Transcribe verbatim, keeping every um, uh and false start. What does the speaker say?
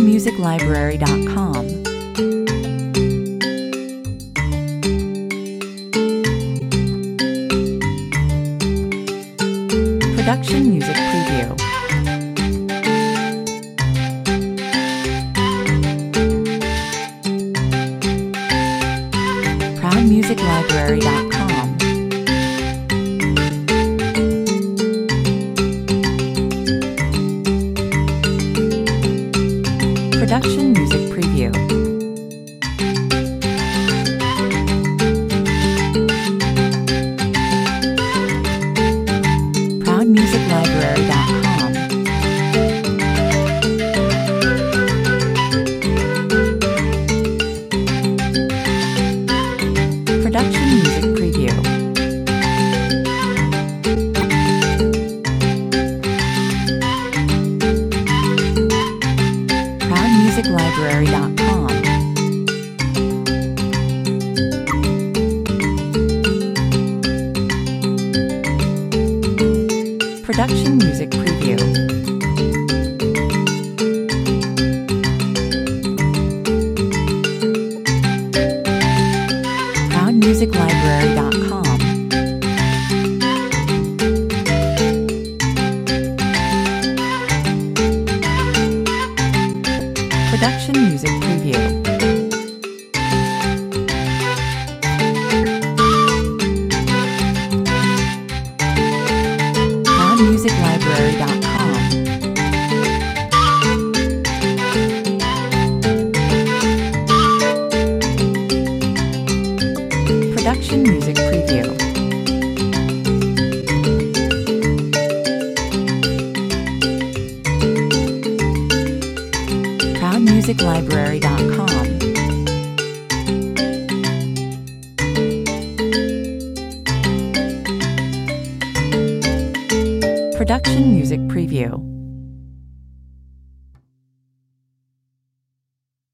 music library dot com. Production Music Preview. proud music library dot com. Production Music Preview. proud music library dot com. Production Music Preview. proud music library dot com. Production Music Preview. proud music library dot com. Production Music Preview. proud music library dot com. Production Music Preview. proud music library dot com. Production Music Preview.